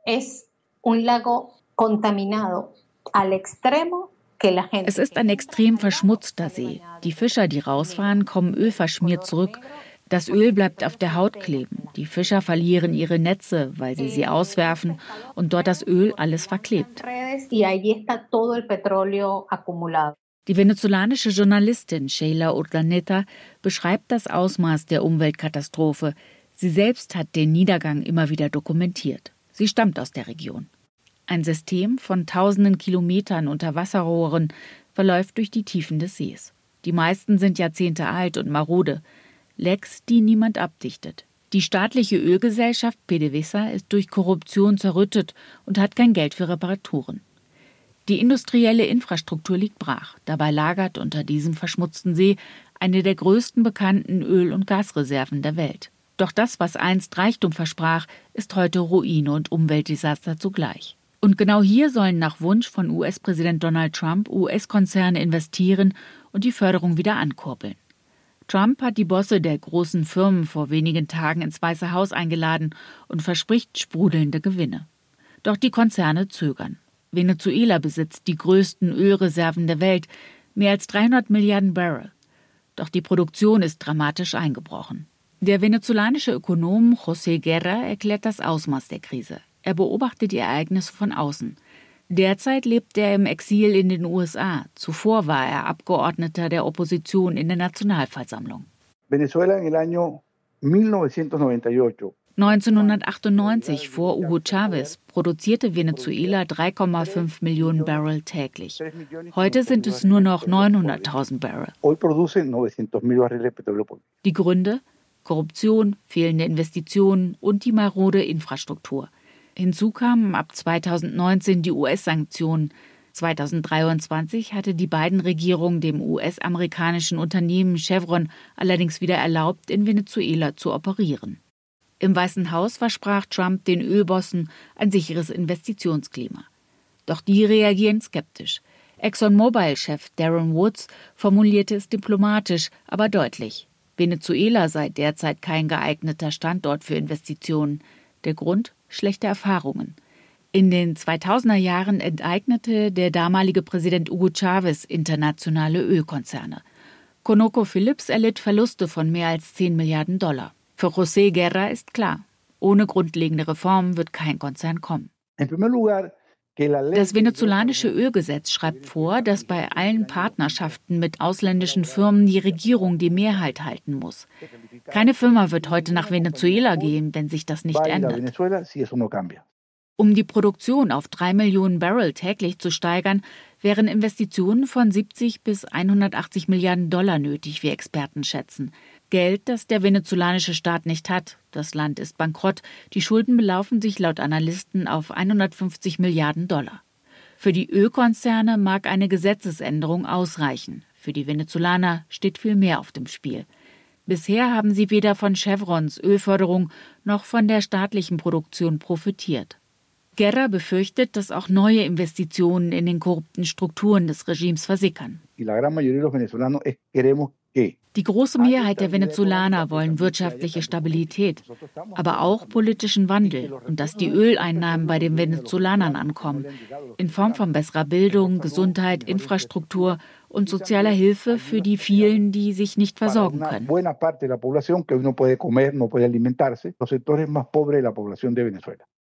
Es un lago contaminado al extremo. Es ist ein extrem verschmutzter See. Die Fischer, die rausfahren, kommen ölverschmiert zurück. Das Öl bleibt auf der Haut kleben. Die Fischer verlieren ihre Netze, weil sie auswerfen und dort das Öl alles verklebt. Die venezolanische Journalistin Sheila Urdaneta beschreibt das Ausmaß der Umweltkatastrophe. Sie selbst hat den Niedergang immer wieder dokumentiert. Sie stammt aus der Region. Ein System von tausenden Kilometern Unterwasserrohren verläuft durch die Tiefen des Sees. Die meisten sind Jahrzehnte alt und marode. Lecks, die niemand abdichtet. Die staatliche Ölgesellschaft PDVSA ist durch Korruption zerrüttet und hat kein Geld für Reparaturen. Die industrielle Infrastruktur liegt brach. Dabei lagert unter diesem verschmutzten See eine der größten bekannten Öl- und Gasreserven der Welt. Doch das, was einst Reichtum versprach, ist heute Ruine und Umweltdesaster zugleich. Und genau hier sollen nach Wunsch von US-Präsident Donald Trump US-Konzerne investieren und die Förderung wieder ankurbeln. Trump hat die Bosse der großen Firmen vor wenigen Tagen ins Weiße Haus eingeladen und verspricht sprudelnde Gewinne. Doch die Konzerne zögern. Venezuela besitzt die größten Ölreserven der Welt, mehr als 300 Milliarden Barrel. Doch die Produktion ist dramatisch eingebrochen. Der venezolanische Ökonom José Guerra erklärt das Ausmaß der Krise. Er beobachtet die Ereignisse von außen. Derzeit lebt er im Exil in den USA. Zuvor war er Abgeordneter der Opposition in der Nationalversammlung. Venezuela im Jahr 1998. 1998, vor Hugo Chávez, produzierte Venezuela 3,5 Millionen Barrel täglich. Heute sind es nur noch 900.000 Barrel. Die Gründe? Korruption, fehlende Investitionen und die marode Infrastruktur. Hinzu kamen ab 2019 die US-Sanktionen. 2023 hatte die Biden-Regierung dem US-amerikanischen Unternehmen Chevron allerdings wieder erlaubt, in Venezuela zu operieren. Im Weißen Haus versprach Trump den Ölbossen ein sicheres Investitionsklima. Doch die reagieren skeptisch. ExxonMobil-Chef Darren Woods formulierte es diplomatisch, aber deutlich. Venezuela sei derzeit kein geeigneter Standort für Investitionen. Der Grund? Schlechte Erfahrungen. In den 2000er Jahren enteignete der damalige Präsident Hugo Chávez internationale Ölkonzerne. ConocoPhillips erlitt Verluste von mehr als 10 Milliarden $. Für José Guerra ist klar, ohne grundlegende Reformen wird kein Konzern kommen. Das venezolanische Ölgesetz schreibt vor, dass bei allen Partnerschaften mit ausländischen Firmen die Regierung die Mehrheit halten muss. Keine Firma wird heute nach Venezuela gehen, wenn sich das nicht ändert. Um die Produktion auf 3 Millionen Barrel täglich zu steigern, wären Investitionen von 70 bis 180 Milliarden $ nötig, wie Experten schätzen. Geld, das der venezolanische Staat nicht hat. Das Land ist bankrott. Die Schulden belaufen sich laut Analysten auf 150 Milliarden $. Für die Ölkonzerne mag eine Gesetzesänderung ausreichen. Für die Venezolaner steht viel mehr auf dem Spiel. Bisher haben sie weder von Chevrons Ölförderung noch von der staatlichen Produktion profitiert. Guerra befürchtet, dass auch neue Investitionen in den korrupten Strukturen des Regimes versickern. Die große Mehrheit der Venezolaner wollen wirtschaftliche Stabilität, aber auch politischen Wandel und dass die Öleinnahmen bei den Venezolanern ankommen, in Form von besserer Bildung, Gesundheit, Infrastruktur und sozialer Hilfe für die vielen, die sich nicht versorgen können.